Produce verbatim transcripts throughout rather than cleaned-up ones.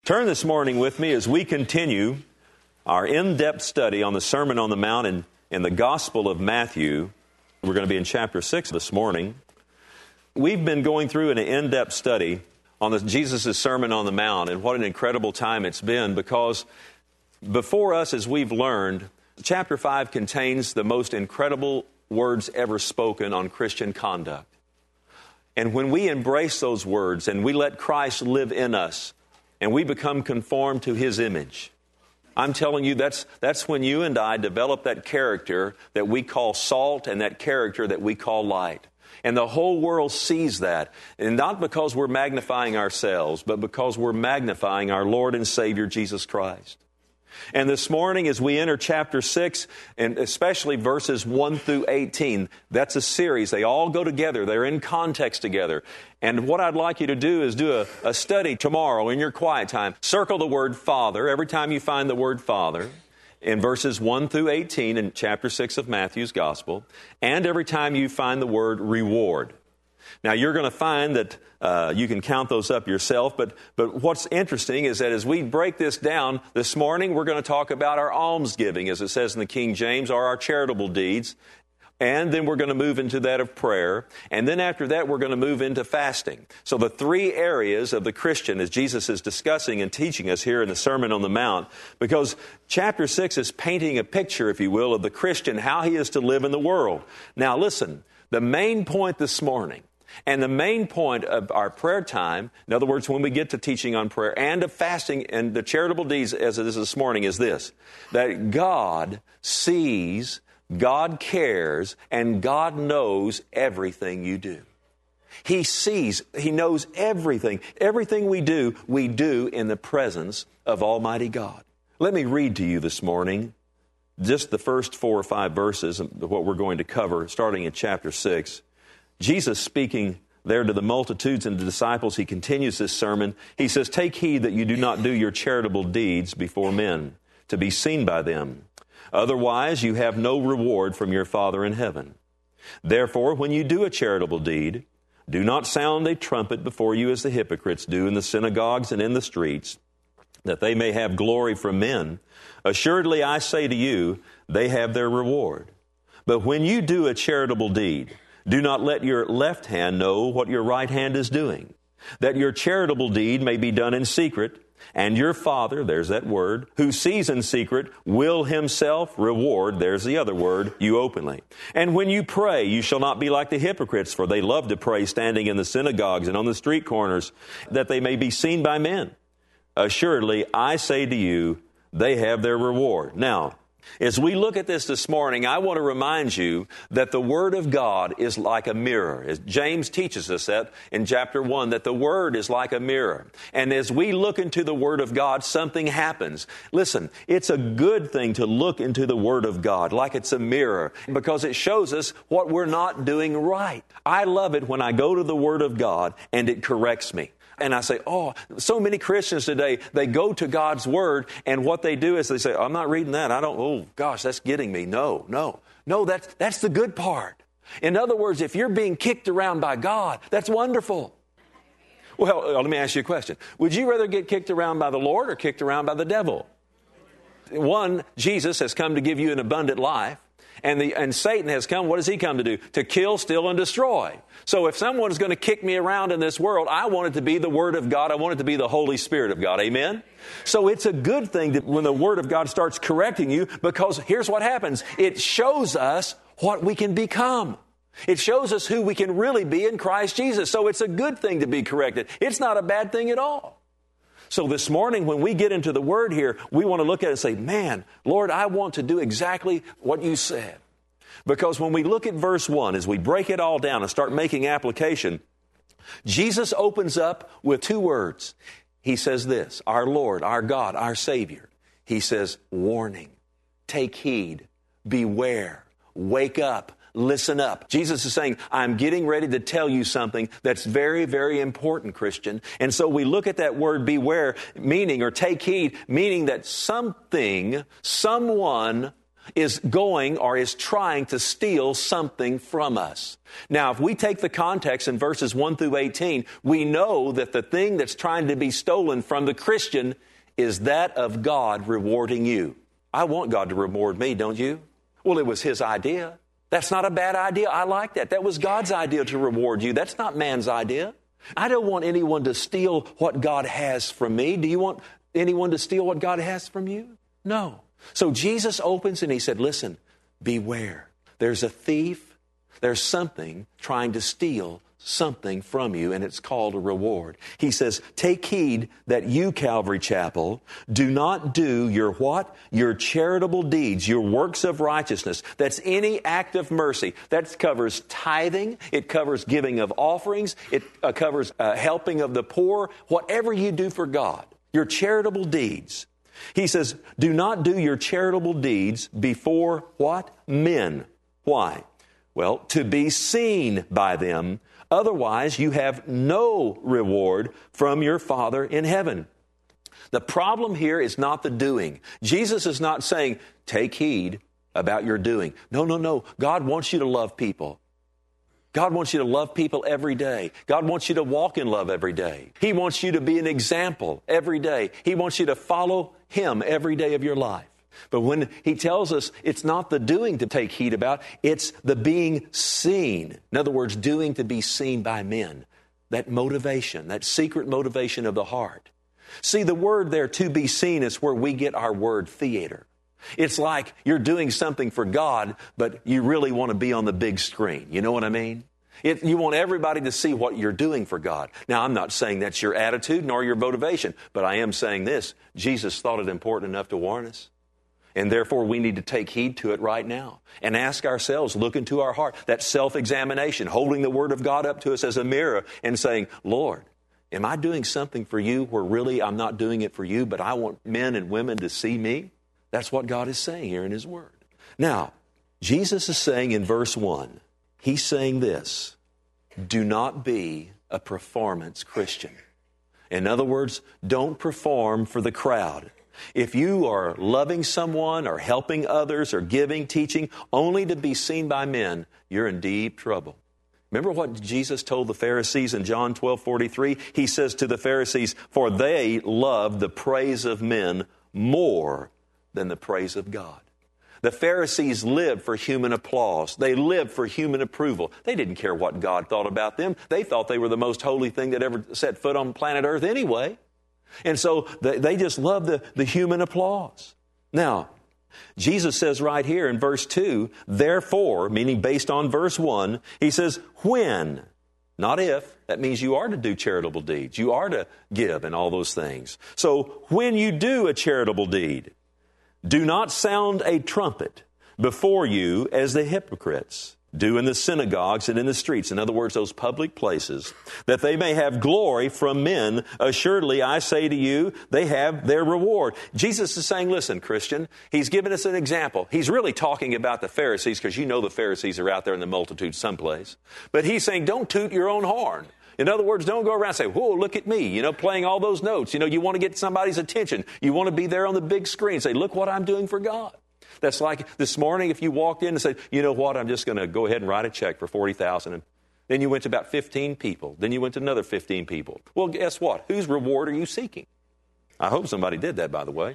Turn this morning with me as we continue our in-depth study on the Sermon on the Mount in, in the Gospel of Matthew. We're going to be in chapter six this morning. We've been going through an in-depth study on the, Jesus' Sermon on the Mount, and what an incredible time it's been, because before us, as we've learned, chapter five contains the most incredible words ever spoken on Christian conduct. And when we embrace those words and we let Christ live in us, and we become conformed to His image, I'm telling you, that's that's when you and I develop that character that we call salt and that character that we call light. And the whole world sees that. And not because we're magnifying ourselves, but because we're magnifying our Lord and Savior, Jesus Christ. And this morning, as we enter chapter six, and especially verses one through eighteen, that's a series. They all go together. They're in context together. And what I'd like you to do is do a, a study tomorrow in your quiet time. Circle the word Father every time you find the word Father in verses one through eighteen in chapter six of Matthew's Gospel, and every time you find the word reward. Now, you're going to find that uh, you can count those up yourself, but but what's interesting is that as we break this down this morning, we're going to talk about our almsgiving, as it says in the King James, or our charitable deeds, and then we're going to move into that of prayer, and then after that, we're going to move into fasting. So the three areas of the Christian, as Jesus is discussing and teaching us here in the Sermon on the Mount, because chapter six is painting a picture, if you will, of the Christian, how he is to live in the world. Now, listen, the main point this morning, and the main point of our prayer time, in other words, when we get to teaching on prayer and of fasting and the charitable deeds as it is this morning, is this: that God sees, God cares, and God knows everything you do. He sees, He knows everything. Everything we do, we do in the presence of Almighty God. Let me read to you this morning just the first four or five verses of what we're going to cover, starting in chapter six. Jesus speaking there to the multitudes and the disciples, He continues this sermon. He says, "Take heed that you do not do your charitable deeds before men, to be seen by them. Otherwise, you have no reward from your Father in heaven. Therefore, when you do a charitable deed, do not sound a trumpet before you as the hypocrites do in the synagogues and in the streets, that they may have glory from men. Assuredly, I say to you, they have their reward. But when you do a charitable deed, do not let your left hand know what your right hand is doing, that your charitable deed may be done in secret, and your Father," there's that word, "who sees in secret will Himself reward," there's the other word, "you openly. And when you pray, you shall not be like the hypocrites, for they love to pray standing in the synagogues and on the street corners, that they may be seen by men. Assuredly, I say to you, they have their reward." Now, as we look at this this morning, I want to remind you that the Word of God is like a mirror. As James teaches us that in chapter one, that the Word is like a mirror. And as we look into the Word of God, something happens. Listen, it's a good thing to look into the Word of God like it's a mirror, because it shows us what we're not doing right. I love it when I go to the Word of God and it corrects me. And I say, oh, so many Christians today, they go to God's Word, and what they do is they say, I'm not reading that. I don't, oh, gosh, that's getting me. No, no, no, that's, that's the good part. In other words, if you're being kicked around by God, that's wonderful. Well, let me ask you a question. Would you rather get kicked around by the Lord or kicked around by the devil? One, Jesus has come to give you an abundant life. And the and Satan has come, what does he come to do? To kill, steal, and destroy. So if someone is going to kick me around in this world, I want it to be the Word of God. I want it to be the Holy Spirit of God. Amen? So it's a good thing that when the Word of God starts correcting you, because here's what happens. It shows us what we can become. It shows us who we can really be in Christ Jesus. So it's a good thing to be corrected. It's not a bad thing at all. So this morning, when we get into the Word here, we want to look at it and say, man, Lord, I want to do exactly what you said. Because when we look at verse one, as we break it all down and start making application, Jesus opens up with two words. He says this, our Lord, our God, our Savior. He says, warning, take heed, beware, wake up. Listen up. Jesus is saying, I'm getting ready to tell you something that's very, very important, Christian. And so we look at that word beware, meaning, or take heed, meaning that something, someone is going or is trying to steal something from us. Now, if we take the context in verses one through eighteen, we know that the thing that's trying to be stolen from the Christian is that of God rewarding you. I want God to reward me, don't you? Well, it was His idea. That's not a bad idea. I like that. That was God's idea to reward you. That's not man's idea. I don't want anyone to steal what God has from me. Do you want anyone to steal what God has from you? No. So Jesus opens and He said, listen, beware. There's a thief. There's something trying to steal something from you, and it's called a reward. He says, take heed that you, Calvary Chapel, do not do your what? Your charitable deeds, your works of righteousness. That's any act of mercy. That covers tithing. It covers giving of offerings. It uh, covers uh, helping of the poor. Whatever you do for God, your charitable deeds. He says, do not do your charitable deeds before what? Men. Why? Well, to be seen by them. Otherwise, you have no reward from your Father in heaven. The problem here is not the doing. Jesus is not saying, take heed about your doing. No, no, no. God wants you to love people. God wants you to love people every day. God wants you to walk in love every day. He wants you to be an example every day. He wants you to follow Him every day of your life. But when He tells us it's not the doing to take heed about, it's the being seen. In other words, doing to be seen by men. That motivation, that secret motivation of the heart. See, the word there, to be seen, is where we get our word theater. It's like you're doing something for God, but you really want to be on the big screen. You know what I mean? It, you want everybody to see what you're doing for God. Now, I'm not saying that's your attitude nor your motivation, but I am saying this. Jesus thought it important enough to warn us. And therefore, we need to take heed to it right now and ask ourselves, look into our heart, that self-examination, holding the Word of God up to us as a mirror and saying, Lord, am I doing something for you where really I'm not doing it for you, but I want men and women to see me? That's what God is saying here in His Word. Now, Jesus is saying in verse one, He's saying this, do not be a performance Christian. In other words, don't perform for the crowd. If you are loving someone or helping others or giving, teaching, only to be seen by men, you're in deep trouble. Remember what Jesus told the Pharisees in John twelve forty-three? He says to the Pharisees, for they love the praise of men more than the praise of God. The Pharisees lived for human applause. They lived for human approval. They didn't care what God thought about them. They thought they were the most holy thing that ever set foot on planet Earth anyway. And so they, they just love the, the human applause. Now, Jesus says right here in verse two, therefore, meaning based on verse one, He says, when, not if. That means you are to do charitable deeds. You are to give and all those things. So when you do a charitable deed, do not sound a trumpet before you as the hypocrites do in the synagogues and in the streets. In other words, those public places, that they may have glory from men. Assuredly, I say to you, they have their reward. Jesus is saying, listen, Christian, He's given us an example. He's really talking about the Pharisees, because you know the Pharisees are out there in the multitude someplace. But He's saying, don't toot your own horn. In other words, don't go around and say, whoa, look at me, you know, playing all those notes. You know, you want to get somebody's attention. You want to be there on the big screen. Say, look what I'm doing for God. That's like this morning if you walked in and said, you know what, I'm just going to go ahead and write a check for forty thousand dollars. And then you went to about fifteen people. Then you went to another fifteen people. Well, guess what? Whose reward are you seeking? I hope somebody did that, by the way.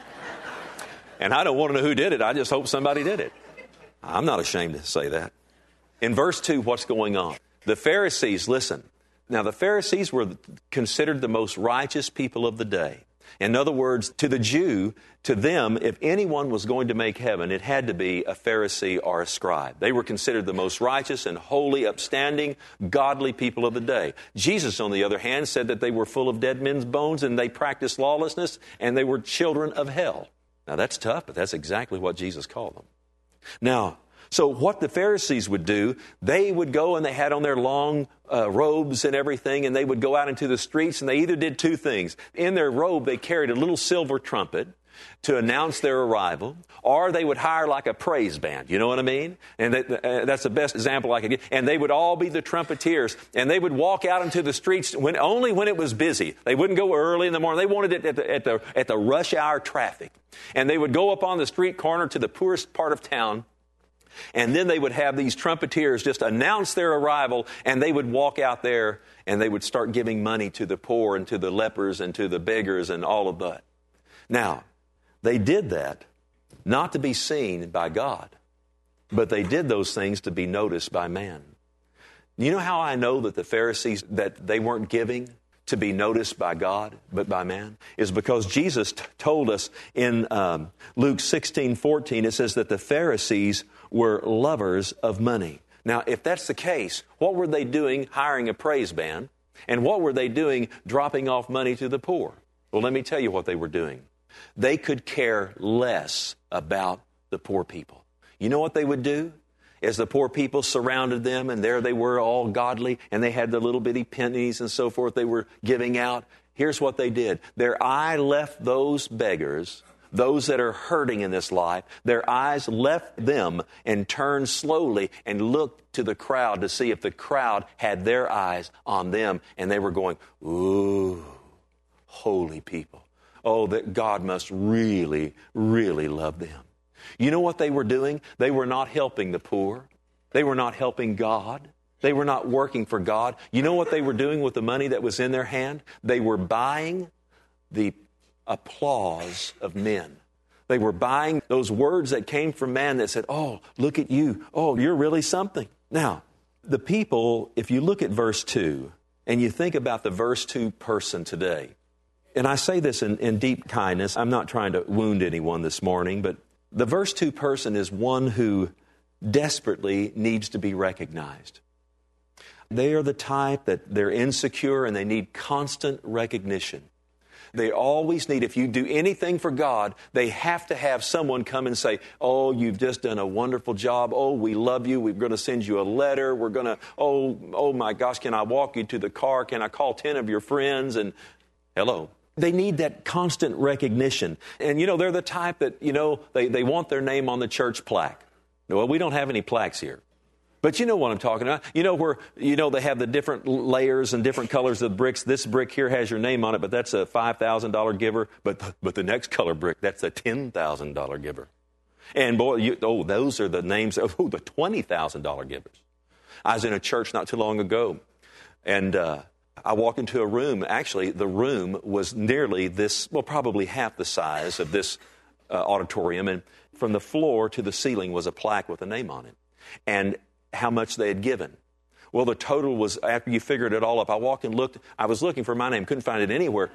And I don't want to know who did it. I just hope somebody did it. I'm not ashamed to say that. In verse two, what's going on? The Pharisees, listen. Now, the Pharisees were considered the most righteous people of the day. In other words, to the Jew, to them, if anyone was going to make heaven, it had to be a Pharisee or a scribe. They were considered the most righteous and holy, upstanding, godly people of the day. Jesus, on the other hand, said that they were full of dead men's bones and they practiced lawlessness and they were children of hell. Now, that's tough, but that's exactly what Jesus called them. Now, so what the Pharisees would do, they would go and they had on their long uh, robes and everything, and they would go out into the streets, and they either did two things. In their robe, they carried a little silver trumpet, to announce their arrival, or they would hire like a praise band. You know what I mean? And that, uh, that's the best example I could get. And they would all be the trumpeters, and they would walk out into the streets when only when it was busy. They wouldn't go early in the morning. They wanted it at the, at the, at the rush hour traffic. And they would go up on the street corner to the poorest part of town, and then they would have these trumpeters just announce their arrival, and they would walk out there, and they would start giving money to the poor and to the lepers and to the beggars and all of that. Now, they did that not to be seen by God, but they did those things to be noticed by man. You know how I know that the Pharisees, that they weren't giving to be noticed by God, but by man? Is because Jesus t- told us in um, Luke sixteen fourteen, it says that the Pharisees were lovers of money. Now, if that's the case, what were they doing hiring a praise band? And what were they doing dropping off money to the poor? Well, let me tell you what they were doing. They could care less about the poor people. You know what they would do? As the poor people surrounded them, and there they were all godly, and they had the little bitty pennies and so forth they were giving out. Here's what they did. Their eye left those beggars, those that are hurting in this life, their eyes left them and turned slowly and looked to the crowd to see if the crowd had their eyes on them. And they were going, ooh, holy people. Oh, that God must really, really love them. You know what they were doing? They were not helping the poor. They were not helping God. They were not working for God. You know what they were doing with the money that was in their hand? They were buying the applause of men. They were buying those words that came from man that said, oh, look at you. Oh, you're really something. Now, the people, if you look at verse two, and you think about the verse two person today, and I say this in, in deep kindness. I'm not trying to wound anyone this morning, but the verse two person is one who desperately needs to be recognized. They are the type that they're insecure and they need constant recognition. They always need, if you do anything for God, they have to have someone come and say, oh, you've just done a wonderful job. Oh, we love you. We're going to send you a letter. We're going to, oh, oh my gosh, can I walk you to the car? Can I call ten of your friends? And hello. They need that constant recognition. And, you know, they're the type that, you know, they, they want their name on the church plaque. Well, we don't have any plaques here. But you know what I'm talking about. You know where, you know, they have the different layers and different colors of bricks. This brick here has your name on it, but that's a five thousand dollars giver. But but the next color brick, that's a ten thousand dollars giver. And boy, you, oh, those are the names of oh, the twenty thousand dollars givers. I was in a church not too long ago, and uh, I walked into a room. Actually, the room was nearly this, well, probably half the size of this uh, auditorium. And from the floor to the ceiling was a plaque with a name on it. And how much they had given. Well, the total was, after you figured it all up, I walked and looked. I was looking for my name, couldn't find it anywhere.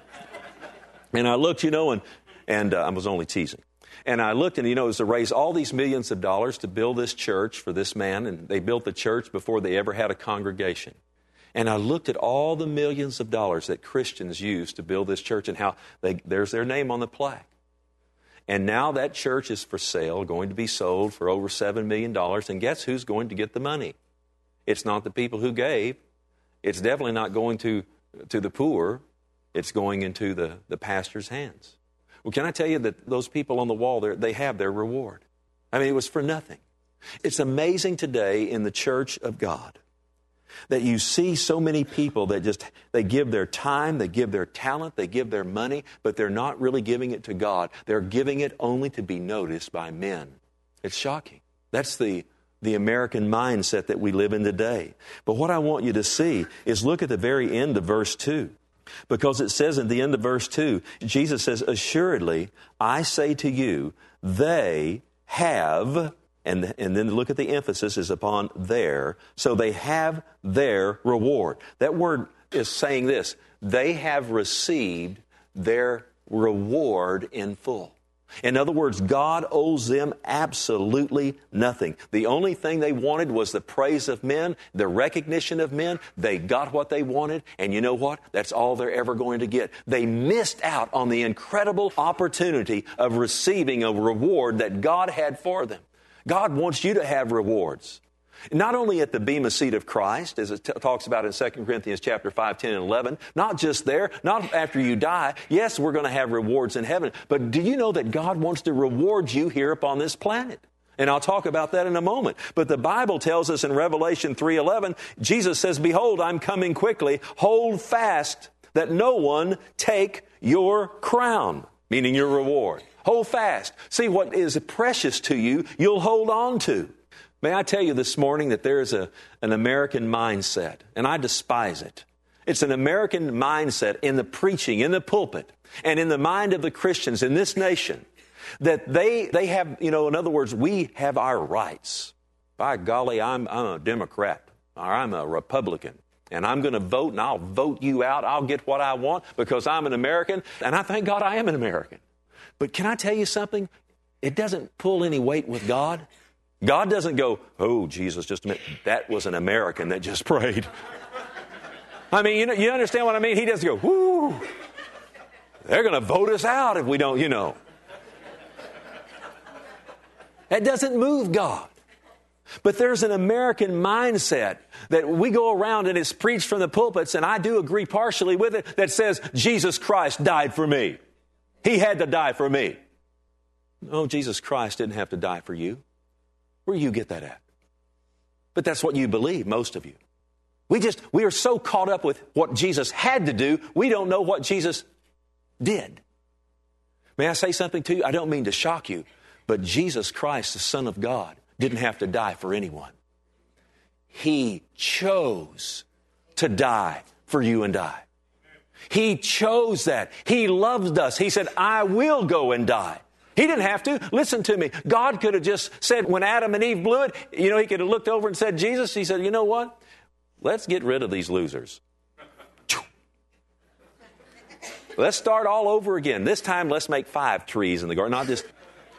And I looked, you know, and, and uh, I was only teasing. And I looked, and, you know, it was to raise all these millions of dollars to build this church for this man. And they built the church before they ever had a congregation. And I looked at all the millions of dollars that Christians used to build this church and how they, there's their name on the plaque. And now that church is for sale, going to be sold for over seven million dollars. And guess who's going to get the money? It's not the people who gave. It's definitely not going to, to the poor. It's going into the, the pastor's hands. Well, can I tell you that those people on the wall there, they have their reward. I mean, it was for nothing. It's amazing today in the church of God that you see so many people that just, they give their time, they give their talent, they give their money, but they're not really giving it to God. They're giving it only to be noticed by men. It's shocking. That's the, the American mindset that we live in today. But what I want you to see is look at the very end of verse two. Because it says in the end of verse two, Jesus says, assuredly, I say to you, they have... And, and then look at the emphasis is upon their. So they have their reward. That word is saying this. They have received their reward in full. In other words, God owes them absolutely nothing. The only thing they wanted was the praise of men, the recognition of men. They got what they wanted. And you know what? That's all they're ever going to get. They missed out on the incredible opportunity of receiving a reward that God had for them. God wants you to have rewards. Not only at the bema seat of Christ, as it t- talks about in Second Corinthians chapter five, ten, and eleven, not just there, not after you die. Yes, we're going to have rewards in heaven, but do you know that God wants to reward you here upon this planet? And I'll talk about that in a moment. But the Bible tells us in Revelation three eleven, Jesus says, "Behold, I'm coming quickly. Hold fast that no one take your crown," meaning your reward. Hold fast. See, what is precious to you, you'll hold on to. May I tell you this morning that there is a, an American mindset, and I despise it. It's an American mindset in the preaching, in the pulpit, and in the mind of the Christians in this nation, that they they have, you know, in other words, we have our rights. By golly, I'm, I'm a Democrat, or I'm a Republican, and I'm going to vote, and I'll vote you out. I'll get what I want because I'm an American, and I thank God I am an American. But can I tell you something? It doesn't pull any weight with God. God doesn't go, "Oh, Jesus, just a minute, that was an American that just prayed." I mean, you know, you understand what I mean? He doesn't go, "Whoo, they're going to vote us out if we don't," you know. That doesn't move God. But there's an American mindset that we go around and it's preached from the pulpits, and I do agree partially with it, that says, Jesus Christ died for me. He had to die for me. No, Jesus Christ didn't have to die for you. Where do you get that at? But that's what you believe, most of you. We just, we are so caught up with what Jesus had to do, we don't know what Jesus did. May I say something to you? I don't mean to shock you, but Jesus Christ, the Son of God, didn't have to die for anyone. He chose to die for you and I. He chose that. He loved us. He said, "I will go and die." He didn't have to. Listen to me. God could have just said, when Adam and Eve blew it, you know, he could have looked over and said, Jesus, he said, "You know what? Let's get rid of these losers. Let's start all over again. This time, let's make five trees in the garden, not just..."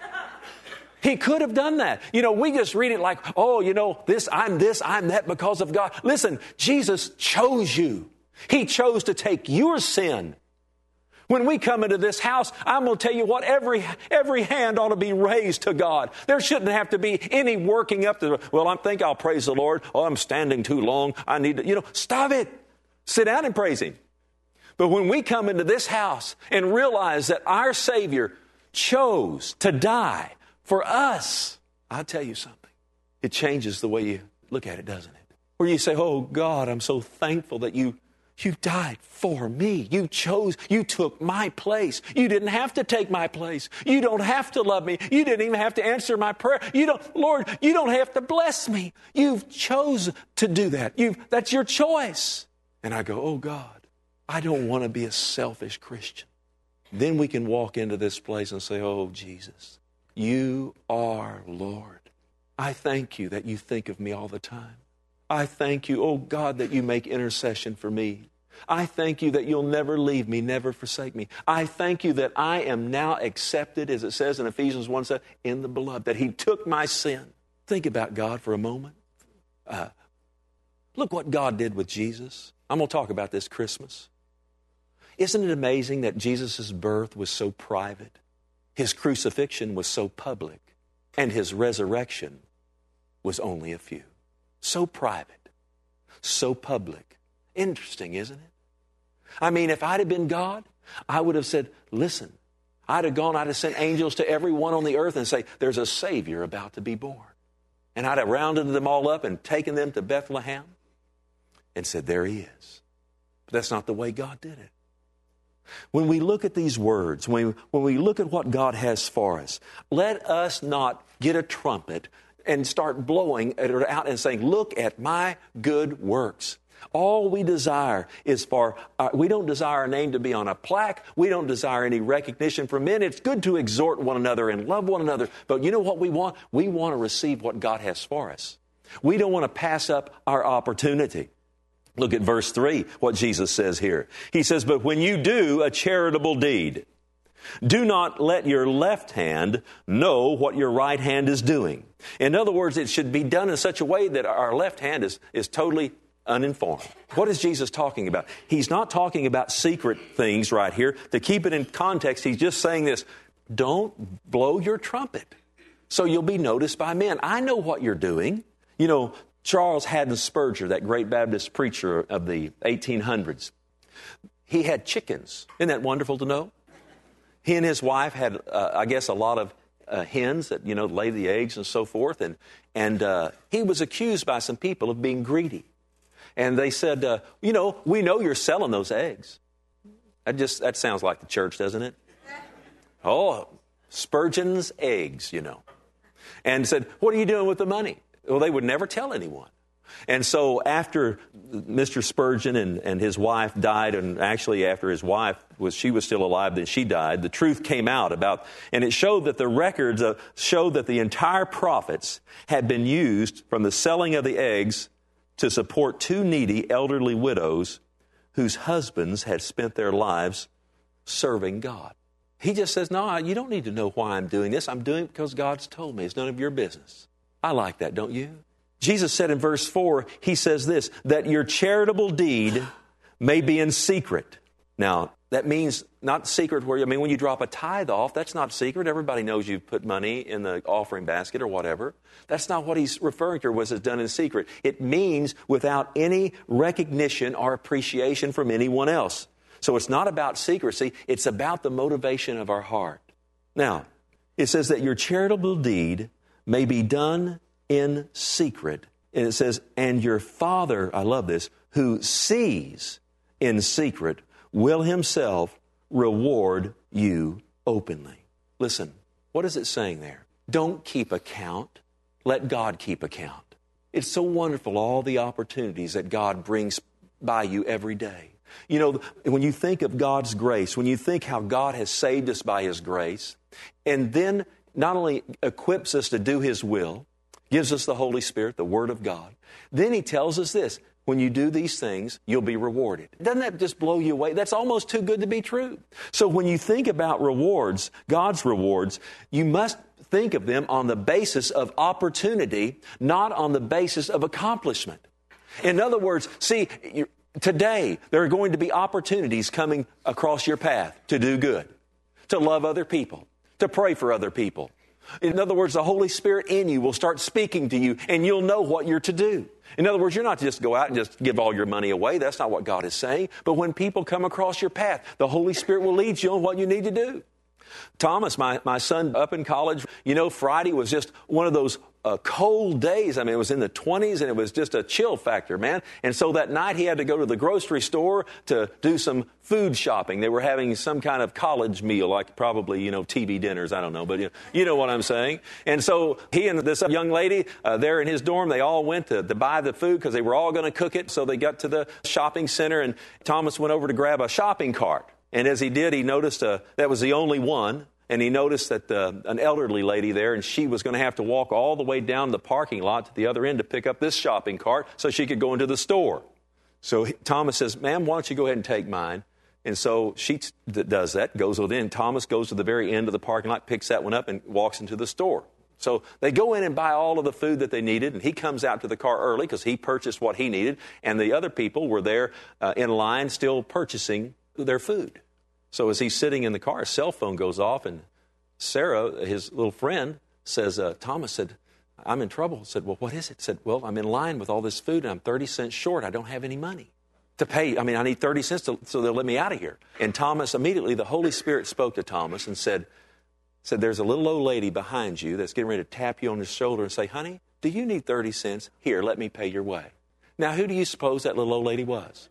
He could have done that. You know, we just read it like, "Oh, you know, this, I'm this, I'm that because of God." Listen, Jesus chose you. He chose to take your sin. When we come into this house, I'm going to tell you what, every every hand ought to be raised to God. There shouldn't have to be any working up to, "Well, I think I'll praise the Lord. Oh, I'm standing too long. I need to," you know, stop it. Sit down and praise Him. But when we come into this house and realize that our Savior chose to die for us, I'll tell you something. It changes the way you look at it, doesn't it? Where you say, "Oh, God, I'm so thankful that you You died for me. You chose, you took my place. You didn't have to take my place. You don't have to love me. You didn't even have to answer my prayer. You don't, Lord, you don't have to bless me. You've chosen to do that. You've, that's your choice." And I go, "Oh God, I don't want to be a selfish Christian." Then we can walk into this place and say, "Oh Jesus, you are Lord. I thank you that you think of me all the time. I thank you, oh God, that you make intercession for me. I thank you that you'll never leave me, never forsake me. I thank you that I am now accepted," as it says in Ephesians one seven, "in the beloved," that He took my sin. Think about God for a moment. Uh, look what God did with Jesus. I'm going to talk about this Christmas. Isn't it amazing that Jesus' birth was so private? His crucifixion was so public, and His resurrection was only a few. So private, so public. Interesting, isn't it? I mean, if I'd have been God, I would have said, "Listen," I'd have gone, I'd have sent angels to everyone on the earth and say, "There's a Savior about to be born." And I'd have rounded them all up and taken them to Bethlehem and said, "There He is." But that's not the way God did it. When we look at these words, when we, when we look at what God has for us, let us not get a trumpet and start blowing it out and saying, "Look at my good works." All we desire is for, uh, we don't desire our name to be on a plaque. We don't desire any recognition from men. It's good to exhort one another and love one another. But you know what we want? We want to receive what God has for us. We don't want to pass up our opportunity. Look at verse three, what Jesus says here. He says, "But when you do a charitable deed, do not let your left hand know what your right hand is doing." In other words, it should be done in such a way that our left hand is, is totally uninformed. What is Jesus talking about? He's not talking about secret things right here. To keep it in context, He's just saying this: don't blow your trumpet so you'll be noticed by men. I know what you're doing. You know, Charles Haddon Spurgeon, that great Baptist preacher of the eighteen hundreds, he had chickens. Isn't that wonderful to know? He and his wife had, uh, I guess, a lot of uh, hens that, you know, lay the eggs and so forth. And, and uh, he was accused by some people of being greedy. And they said, uh, you know, we know you're selling those eggs. That just, that sounds like the church, doesn't it? Oh, Spurgeon's eggs, you know. And said, what are you doing with the money? Well, they would never tell anyone. And so after Mister Spurgeon and, and his wife died, and actually after his wife was, she was still alive, then she died, the truth came out about, and it showed that the records uh, showed that the entire profits had been used from the selling of the eggs to support two needy elderly widows whose husbands had spent their lives serving God. He just says, no, you don't need to know why I'm doing this. I'm doing it because God's told me. It's none of your business. I like that, don't you? Jesus said in verse four, he says this, that your charitable deed may be in secret. Now, that means not secret where, I mean, when you drop a tithe off, that's not secret. Everybody knows you've put money in the offering basket or whatever. That's not what he's referring to, was it's done in secret. It means without any recognition or appreciation from anyone else. So it's not about secrecy. It's about the motivation of our heart. Now, it says that your charitable deed may be done in secret. And it says, and your Father, I love this, who sees in secret will himself reward you openly. Listen, what is it saying there? Don't keep account. Let God keep account. It's so wonderful, all the opportunities that God brings by you every day. You know, when you think of God's grace, when you think how God has saved us by His grace, and then not only equips us to do His will, gives us the Holy Spirit, the Word of God, then He tells us this, when you do these things, you'll be rewarded. Doesn't that just blow you away? That's almost too good to be true. So when you think about rewards, God's rewards, you must think of them on the basis of opportunity, not on the basis of accomplishment. In other words, see, you're, today, there are going to be opportunities coming across your path to do good, to love other people, to pray for other people. In other words, the Holy Spirit in you will start speaking to you, and you'll know what you're to do. In other words, you're not to just go out and just give all your money away. That's not what God is saying. But when people come across your path, the Holy Spirit will lead you on what you need to do. Thomas, my, my son up in college, you know, Friday was just one of those uh, cold days. I mean, it was in the twenties, and it was just a chill factor, man. And so that night he had to go to the grocery store to do some food shopping. They were having some kind of college meal, like probably, you know, T V dinners. I don't know, but you know, you know what I'm saying. And so he and this young lady uh, there in his dorm, they all went to, to buy the food because they were all going to cook it. So they got to the shopping center, and Thomas went over to grab a shopping cart. And as he did, he noticed uh, that was the only one. And he noticed that uh, an elderly lady there, and she was going to have to walk all the way down the parking lot to the other end to pick up this shopping cart so she could go into the store. So he, Thomas says, ma'am, why don't you go ahead and take mine? And so she t- does that, goes within. Thomas goes to the very end of the parking lot, picks that one up, and walks into the store. So they go in and buy all of the food that they needed, and he comes out to the car early because he purchased what he needed, and the other people were there uh, in line still purchasing their food. So as he's sitting in the car, his cell phone goes off, and Sarah, his little friend, says, uh, Thomas said, I'm in trouble. Said, well, what is it? Said, well, I'm in line with all this food, and I'm thirty cents short. I don't have any money to pay. I mean, I need thirty cents to, so they'll let me out of here. And Thomas, immediately, the Holy Spirit spoke to Thomas and said, said, there's a little old lady behind you that's getting ready to tap you on the shoulder and say, honey, do you need thirty cents? Here, let me pay your way. Now, who do you suppose that little old lady was?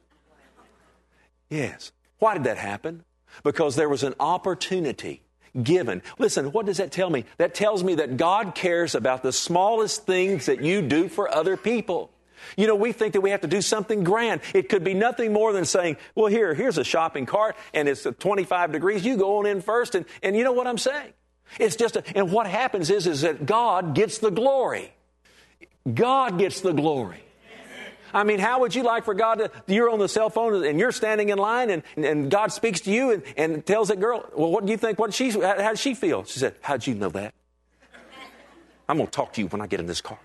Yes. Why did that happen? Because there was an opportunity given. Listen, what does that tell me? That tells me that God cares about the smallest things that you do for other people. You know, we think that we have to do something grand. It could be nothing more than saying, well, here, here's a shopping cart, and it's twenty-five degrees. You go on in first, and, and you know what I'm saying? It's just, a, and what happens is, is that God gets the glory. God gets the glory. I mean, how would you like for God to, you're on the cell phone and you're standing in line and, and God speaks to you and, and tells that girl, well, what do you think, what she, how, how does she feel? She said, how'd you know that? I'm going to talk to you when I get in this car.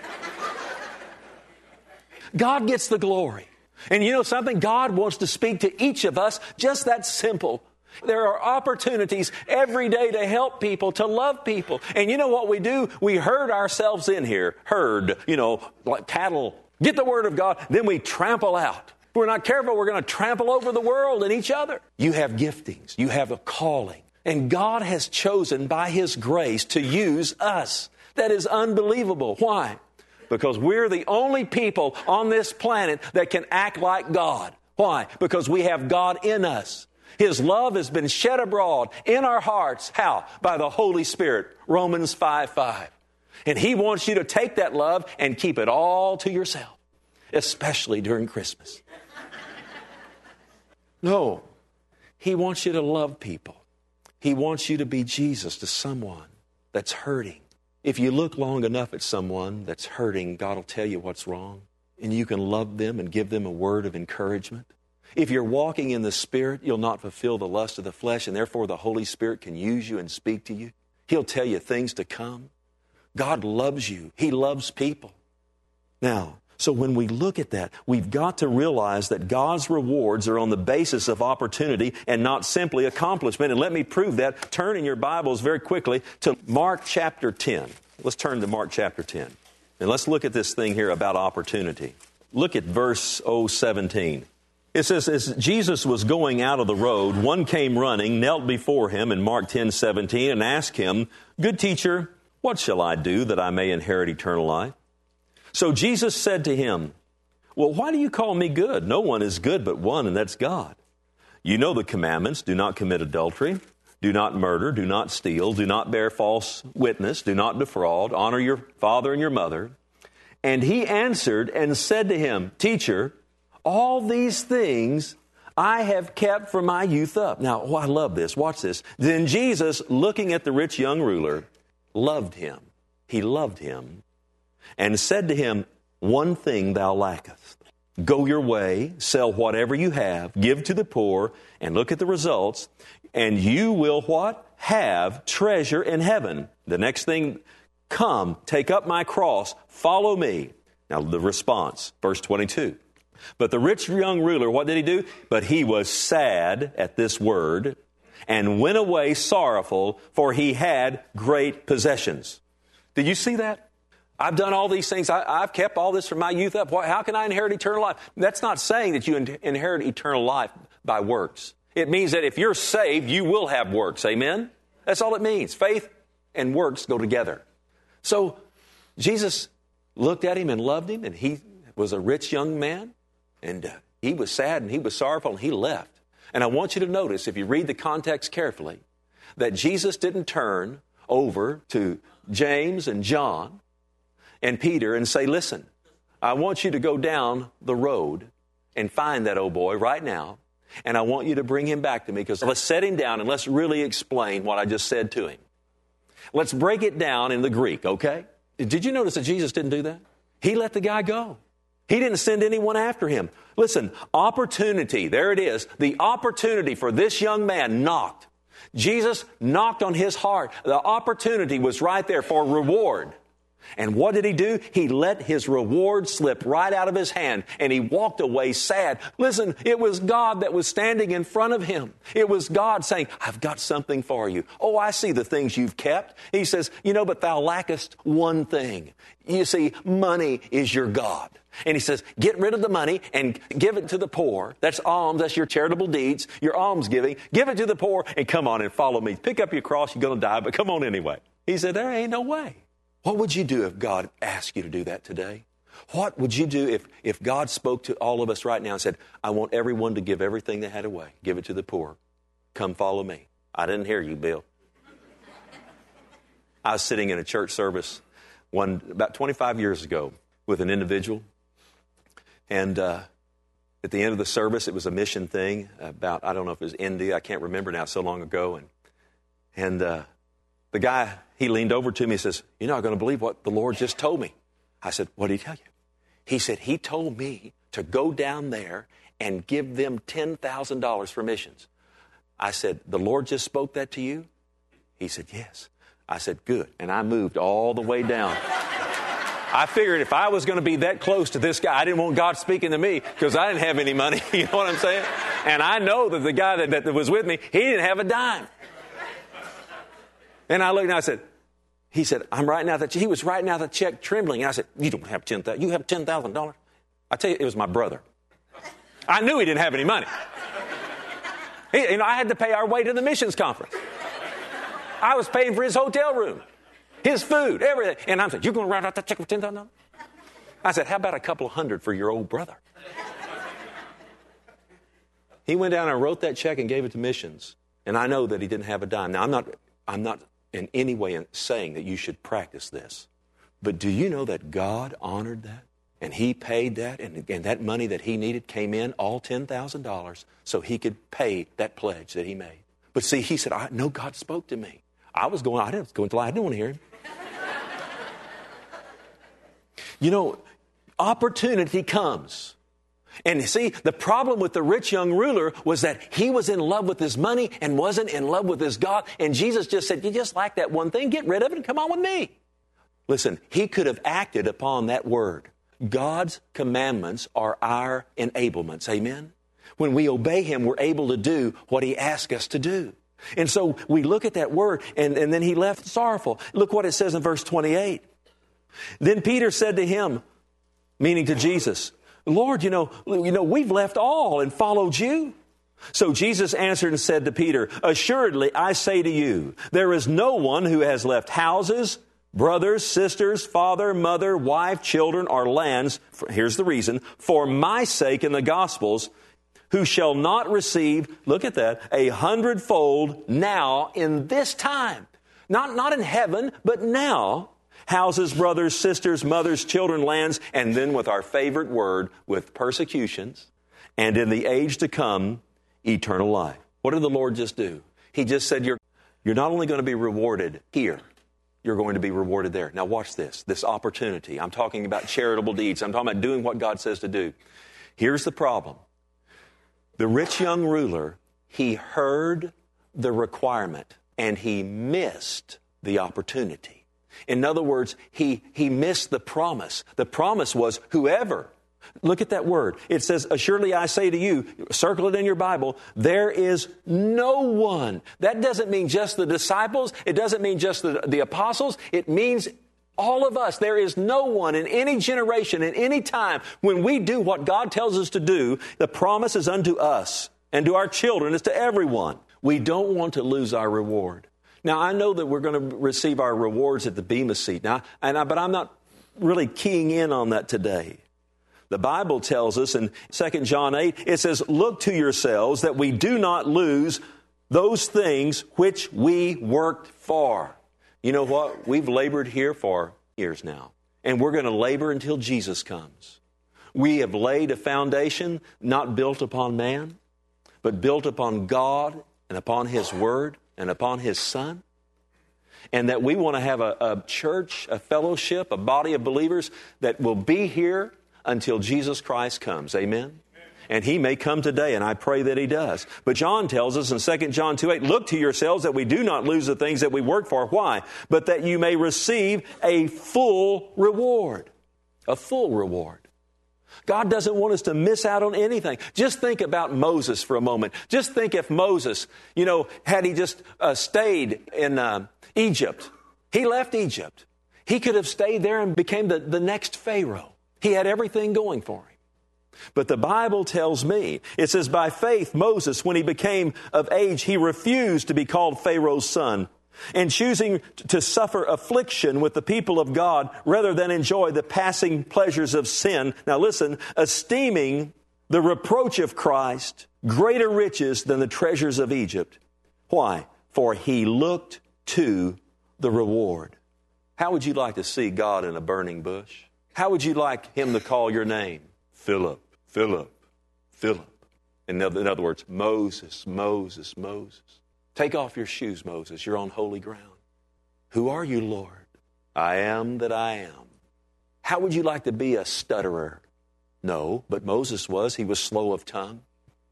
God gets the glory. And you know something? God wants to speak to each of us, just that simple. There are opportunities every day to help people, to love people. And you know what we do? We herd ourselves in here. Herd, you know, like cattle. Get the Word of God, then we trample out. If we're not careful, we're going to trample over the world and each other. You have giftings. You have a calling. And God has chosen by His grace to use us. That is unbelievable. Why? Because we're the only people on this planet that can act like God. Why? Because we have God in us. His love has been shed abroad in our hearts. How? By the Holy Spirit. Romans five five. And He wants you to take that love and keep it all to yourself, especially during Christmas. No, He wants you to love people. He wants you to be Jesus to someone that's hurting. If you look long enough at someone that's hurting, God will tell you what's wrong, and you can love them and give them a word of encouragement. If you're walking in the Spirit, you'll not fulfill the lust of the flesh, and therefore the Holy Spirit can use you and speak to you. He'll tell you things to come. God loves you. He loves people. Now, so when we look at that, we've got to realize that God's rewards are on the basis of opportunity and not simply accomplishment. And let me prove that. Turn in your Bibles very quickly to Mark chapter ten. Let's turn to Mark chapter ten. And let's look at this thing here about opportunity. Look at verse oh seventeen. It says, as Jesus was going out of the road, one came running, knelt before Him in Mark ten seventeen, and asked Him, "Good teacher, what shall I do that I may inherit eternal life?" So Jesus said to him, "Well, why do you call me good? No one is good but one, and that's God. You know the commandments. Do not commit adultery. Do not murder. Do not steal. Do not bear false witness. Do not defraud. Honor your father and your mother." And he answered and said to him, "Teacher, all these things I have kept from my youth up." Now, oh, I love this. Watch this. Then Jesus, looking at the rich young ruler, loved him. He loved him and said to him, "One thing thou lackest. Go your way, sell whatever you have, give to the poor," and look at the results, "and you will" what? "Have treasure in heaven." The next thing, "Come, take up my cross, follow me." Now the response, verse twenty-two. But the rich young ruler, what did he do? But he was sad at this word and went away sorrowful, for he had great possessions. Did you see that? I've done all these things. I, I've kept all this from my youth up. How can I inherit eternal life? That's not saying that you in, inherit eternal life by works. It means that if you're saved, you will have works. Amen? That's all it means. Faith and works go together. So Jesus looked at him and loved him, and he was a rich young man, and uh, he was sad and he was sorrowful, and he left. And I want you to notice, if you read the context carefully, that Jesus didn't turn over to James and John and Peter and say, "Listen, I want you to go down the road and find that old boy right now, and I want you to bring him back to me, because let's set him down and let's really explain what I just said to him. Let's break it down in the Greek, okay?" Did you notice that Jesus didn't do that? He let the guy go. He didn't send anyone after him. Listen, opportunity, there it is. The opportunity for this young man knocked. Jesus knocked on his heart. The opportunity was right there for reward. And what did he do? He let his reward slip right out of his hand, and he walked away sad. Listen, it was God that was standing in front of him. It was God saying, "I've got something for you. Oh, I see the things you've kept." He says, "You know, but thou lackest one thing." You see, money is your God. And he says, get rid of the money and give it to the poor. That's alms. That's your charitable deeds, your alms giving. Give it to the poor and come on and follow me. Pick up your cross. You're going to die, but come on anyway. He said, there ain't no way. What would you do if God asked you to do that today? What would you do if, if God spoke to all of us right now and said, "I want everyone to give everything they had away. Give it to the poor. Come follow me." I didn't hear you, Bill. I was sitting in a church service one about twenty-five years ago with an individual. And uh, at the end of the service, it was a mission thing about, I don't know if it was India. I can't remember now, so long ago. And, and uh, the guy, he leaned over to me and says, "You're not going to believe what the Lord just told me." I said, "What did he tell you?" He said, "He told me to go down there and give them ten thousand dollars for missions." I said, "The Lord just spoke that to you?" He said, "Yes." I said, "Good." And I moved all the way down. I figured if I was going to be that close to this guy, I didn't want God speaking to me because I didn't have any money. You know what I'm saying? And I know that the guy that, that was with me, he didn't have a dime. And I looked and I said, he said, I'm writing out that, he was writing out the check trembling. And I said, you don't have ten thousand dollars. You have ten thousand dollars? I tell you, it was my brother. I knew he didn't have any money. He, you know, I had to pay our way to the missions conference. I was paying for his hotel room, his food, everything. And I'm saying, you're going to write out that check for ten thousand dollars? I said, how about a couple of hundred for your old brother? He went down and wrote that check and gave it to missions. And I know that he didn't have a dime. Now, I'm not, I'm not in any way saying that you should practice this. But do you know that God honored that? And he paid that, and, and that money that he needed came in, all ten thousand dollars, so he could pay that pledge that he made. But see, he said, I know God spoke to me. I was going, I didn't go until I didn't want to hear him. You know, opportunity comes. And see, the problem with the rich young ruler was that he was in love with his money and wasn't in love with his God. And Jesus just said, you just like that one thing, get rid of it and come on with me. Listen, he could have acted upon that word. God's commandments are our enablements. Amen? When we obey him, we're able to do what he asked us to do. And so we look at that word, and, and then he left sorrowful. Look what it says in verse twenty-eight. Then Peter said to him, meaning to Jesus, Lord, you know, you know, we've left all and followed you. So Jesus answered and said to Peter, assuredly, I say to you, there is no one who has left houses, brothers, sisters, father, mother, wife, children, or lands, for, here's the reason, for my sake in the Gospels, who shall not receive, look at that, a hundredfold now in this time. Not, not in heaven, but now. Houses, brothers, sisters, mothers, children, lands, and then with our favorite word, with persecutions, and in the age to come, eternal life. What did the Lord just do? He just said, you're, you're not only going to be rewarded here, you're going to be rewarded there. Now watch this, this opportunity. I'm talking about charitable deeds. I'm talking about doing what God says to do. Here's the problem. The rich young ruler, he heard the requirement and he missed the opportunity. In other words, he, he missed the promise. The promise was whoever. Look at that word. It says, assuredly I say to you, circle it in your Bible, there is no one. That doesn't mean just the disciples. It doesn't mean just the, the apostles. It means all of us. There is no one in any generation, in any time, when we do what God tells us to do, the promise is unto us and to our children, is to everyone. We don't want to lose our reward. Now, I know that we're going to receive our rewards at the Bema seat. Now, and I, but I'm not really keying in on that today. The Bible tells us in Second John eight, it says, look to yourselves that we do not lose those things which we worked for. You know what? We've labored here for years now, and we're going to labor until Jesus comes. We have laid a foundation not built upon man, but built upon God and upon His Word and upon His Son. And that we want to have a, a church, a fellowship, a body of believers that will be here until Jesus Christ comes. Amen? And He may come today, and I pray that He does. But John tells us in Second John two eight, look to yourselves that we do not lose the things that we work for. Why? But that you may receive a full reward. A full reward. God doesn't want us to miss out on anything. Just think about Moses for a moment. Just think if Moses, you know, had he just uh, stayed in uh, Egypt. He left Egypt. He could have stayed there and became the, the next Pharaoh. He had everything going for him. But the Bible tells me, it says, by faith, Moses, when he became of age, he refused to be called Pharaoh's son, and choosing to suffer affliction with the people of God rather than enjoy the passing pleasures of sin. Now listen, esteeming the reproach of Christ greater riches than the treasures of Egypt. Why? For he looked to the reward. How would you like to see God in a burning bush? How would you like Him to call your name? Philip, Philip, Philip. In other, in other words, Moses, Moses, Moses. Take off your shoes, Moses. You're on holy ground. Who are you, Lord? I am that I am. How would you like to be a stutterer? No, but Moses was. He was slow of tongue.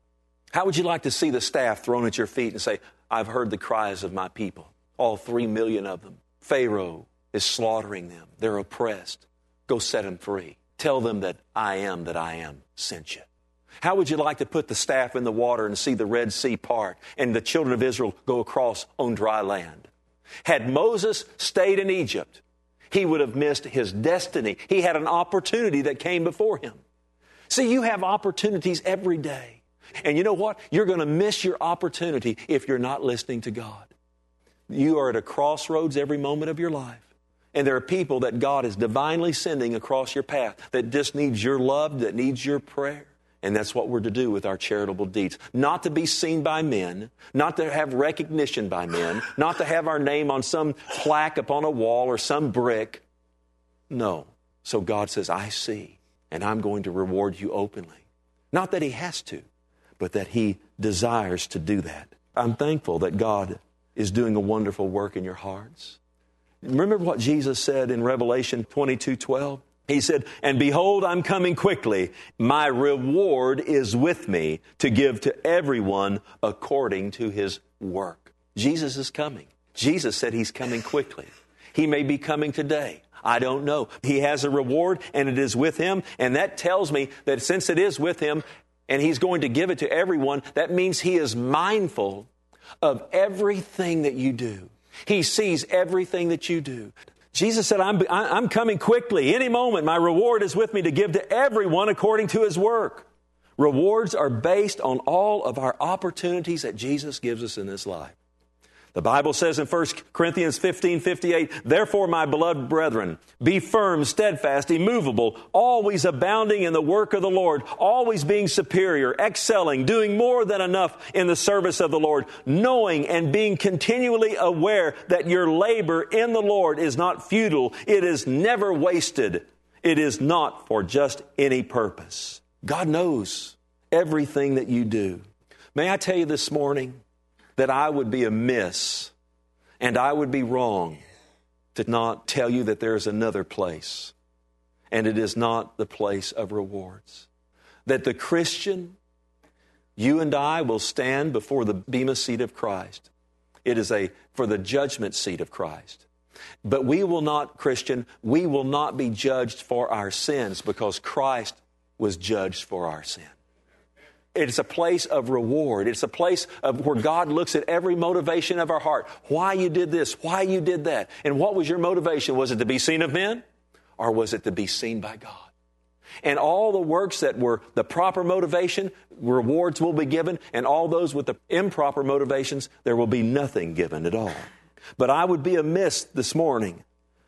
How would you like to see the staff thrown at your feet and say, I've heard the cries of my people, all three million of them. Pharaoh is slaughtering them. They're oppressed. Go set them free. Tell them that I am that I am sent you. How would you like to put the staff in the water and see the Red Sea part and the children of Israel go across on dry land? Had Moses stayed in Egypt, he would have missed his destiny. He had an opportunity that came before him. See, you have opportunities every day. And you know what? You're going to miss your opportunity if you're not listening to God. You are at a crossroads every moment of your life. And there are people that God is divinely sending across your path that just needs your love, that needs your prayer. And that's what we're to do with our charitable deeds. Not to be seen by men, not to have recognition by men, not to have our name on some plaque upon a wall or some brick. No. So God says, I see, and I'm going to reward you openly. Not that He has to, but that He desires to do that. I'm thankful that God is doing a wonderful work in your hearts. Remember what Jesus said in Revelation twenty-two twelve? He said, and behold, I'm coming quickly. My reward is with me to give to everyone according to his work. Jesus is coming. Jesus said He's coming quickly. He may be coming today. I don't know. He has a reward and it is with Him. And that tells me that since it is with Him and He's going to give it to everyone, that means He is mindful of everything that you do. He sees everything that you do. Jesus said, I'm, I'm coming quickly. Any moment, my reward is with me to give to everyone according to his work. Rewards are based on all of our opportunities that Jesus gives us in this life. The Bible says in First Corinthians fifteen fifty-eight, therefore, my beloved brethren, be firm, steadfast, immovable, always abounding in the work of the Lord, always being superior, excelling, doing more than enough in the service of the Lord, knowing and being continually aware that your labor in the Lord is not futile, it is never wasted, it is not for just any purpose. God knows everything that you do. May I tell you this morning, that I would be amiss and I would be wrong to not tell you that there is another place, and it is not the place of rewards. That the Christian, you and I, will stand before the bema seat of Christ. It is a for the judgment seat of Christ. But we will not, Christian, we will not be judged for our sins because Christ was judged for our sin. It's a place of reward. It's a place of where God looks at every motivation of our heart. Why you did this, why you did that. And what was your motivation? Was it to be seen of men? Or was it to be seen by God? And all the works that were the proper motivation, rewards will be given. And all those with the improper motivations, there will be nothing given at all. But I would be amiss this morning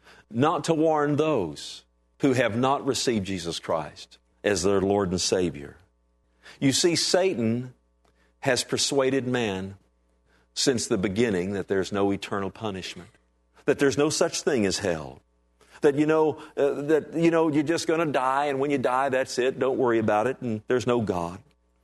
not to warn those who have not received Jesus Christ as their Lord and Savior. You see, Satan has persuaded man since the beginning that there's no eternal punishment, that there's no such thing as hell, that, you know, uh, that, you know, you're just going to die, and when you die, that's it. Don't worry about it, and there's no God.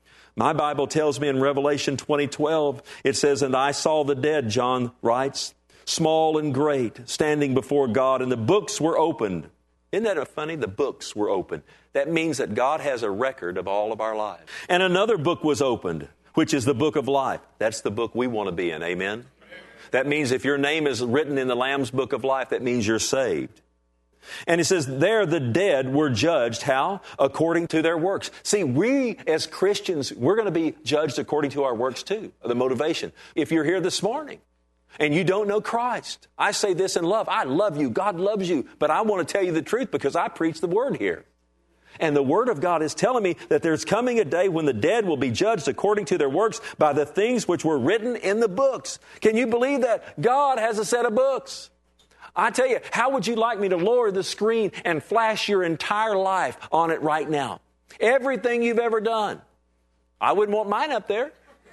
My Bible tells me in Revelation twenty twelve, it says, and I saw the dead, John writes, small and great, standing before God, and the books were opened. Isn't that funny? The books were opened. That means that God has a record of all of our lives. And another book was opened, which is the book of life. That's the book we want to be in. Amen? That means if your name is written in the Lamb's book of life, that means you're saved. And it says, there the dead were judged, how? According to their works. See, we as Christians, we're going to be judged according to our works too, the motivation. If you're here this morning and you don't know Christ, I say this in love. I love you. God loves you. But I want to tell you the truth because I preach the Word here. And the Word of God is telling me that there's coming a day when the dead will be judged according to their works by the things which were written in the books. Can you believe that? God has a set of books. I tell you, how would you like me to lower the screen and flash your entire life on it right now? Everything you've ever done. I wouldn't want mine up there.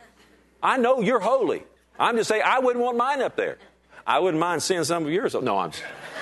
I know you're holy. I'm just saying, I wouldn't want mine up there. I wouldn't mind seeing some of yours. No, I'm...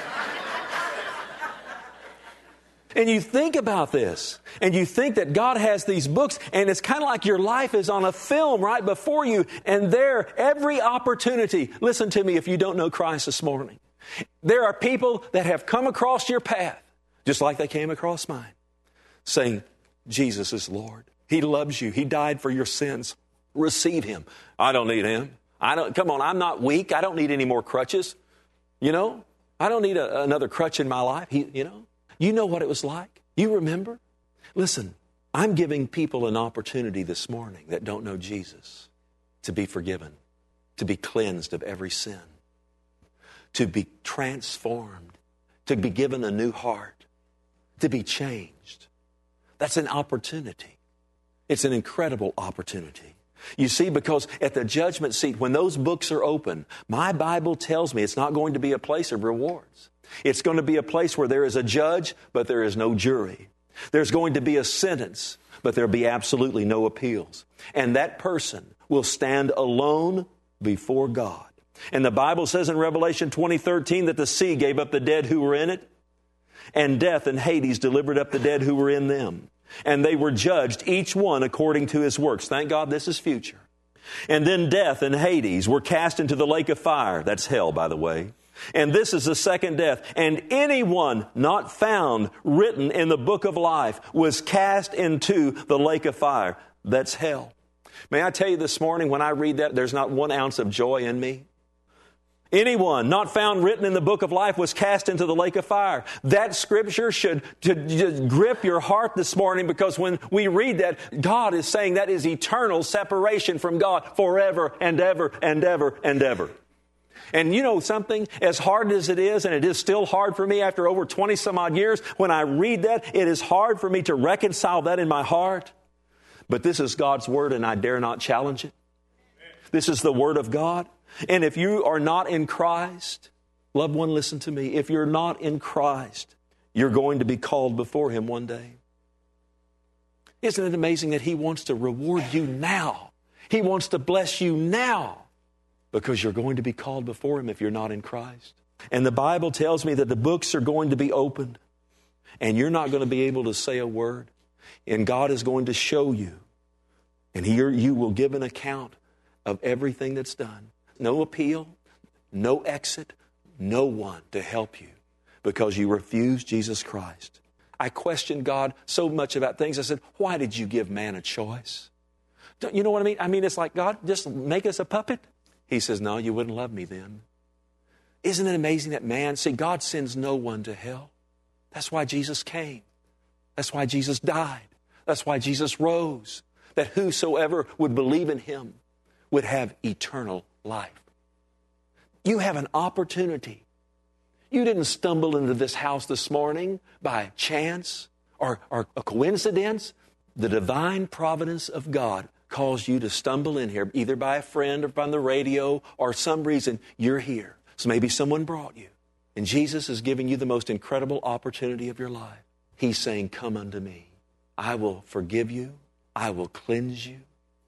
And you think about this, and you think that God has these books, and it's kind of like your life is on a film right before you, and there, every opportunity, listen to me if you don't know Christ this morning, there are people that have come across your path, just like they came across mine, saying, Jesus is Lord. He loves you. He died for your sins. Receive Him. I don't need Him. I don't. Come on, I'm not weak. I don't need any more crutches. You know, I don't need a, another crutch in my life. He, you know. You know what it was like. You remember? Listen, I'm giving people an opportunity this morning that don't know Jesus to be forgiven, to be cleansed of every sin, to be transformed, to be given a new heart, to be changed. That's an opportunity. It's an incredible opportunity. You see, because at the judgment seat, when those books are open, my Bible tells me it's not going to be a place of rewards. It's going to be a place where there is a judge, but there is no jury. There's going to be a sentence, but there'll be absolutely no appeals. And that person will stand alone before God. And the Bible says in Revelation twenty thirteen that the sea gave up the dead who were in it, and death and Hades delivered up the dead who were in them. And they were judged, each one according to his works. Thank God this is future. And then death and Hades were cast into the lake of fire. That's hell, by the way. And this is the second death. And anyone not found written in the book of life was cast into the lake of fire. That's hell. May I tell you this morning, when I read that, there's not one ounce of joy in me. Anyone not found written in the book of life was cast into the lake of fire. That scripture should just grip your heart this morning, because when we read that, God is saying that is eternal separation from God forever and ever and ever and ever. And you know something, as hard as it is, and it is still hard for me after over twenty some odd years, when I read that, it is hard for me to reconcile that in my heart. But this is God's Word, and I dare not challenge it. This is the Word of God. And if you are not in Christ, loved one, listen to me. If you're not in Christ, you're going to be called before Him one day. Isn't it amazing that He wants to reward you now? He wants to bless you now, because you're going to be called before Him if you're not in Christ. And the Bible tells me that the books are going to be opened, and you're not going to be able to say a word. And God is going to show you, and He, you will give an account of everything that's done. No appeal, no exit, no one to help you, because you refused Jesus Christ. I questioned God so much about things. I said, why did you give man a choice? Don't, you know what I mean? I mean, it's like, God, just make us a puppet. He says, no, you wouldn't love me then. Isn't it amazing that man, see, God sends no one to hell. That's why Jesus came. That's why Jesus died. That's why Jesus rose. That whosoever would believe in Him would have eternal life. You have an opportunity. You didn't stumble into this house this morning by chance or, or a coincidence. The divine providence of God caused you to stumble in here, either by a friend or from the radio or some reason you're here. So maybe someone brought you. And Jesus is giving you the most incredible opportunity of your life. He's saying, come unto me. I will forgive you. I will cleanse you.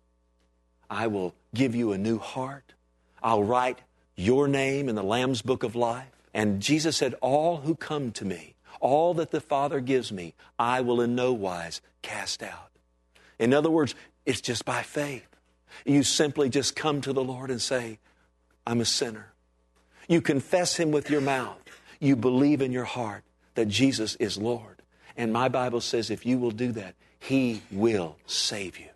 I will give you a new heart. I'll write your name in the Lamb's book of life. And Jesus said, all who come to me, all that the Father gives me, I will in no wise cast out. In other words, it's just by faith. You simply just come to the Lord and say, I'm a sinner. You confess Him with your mouth. You believe in your heart that Jesus is Lord. And my Bible says if you will do that, He will save you.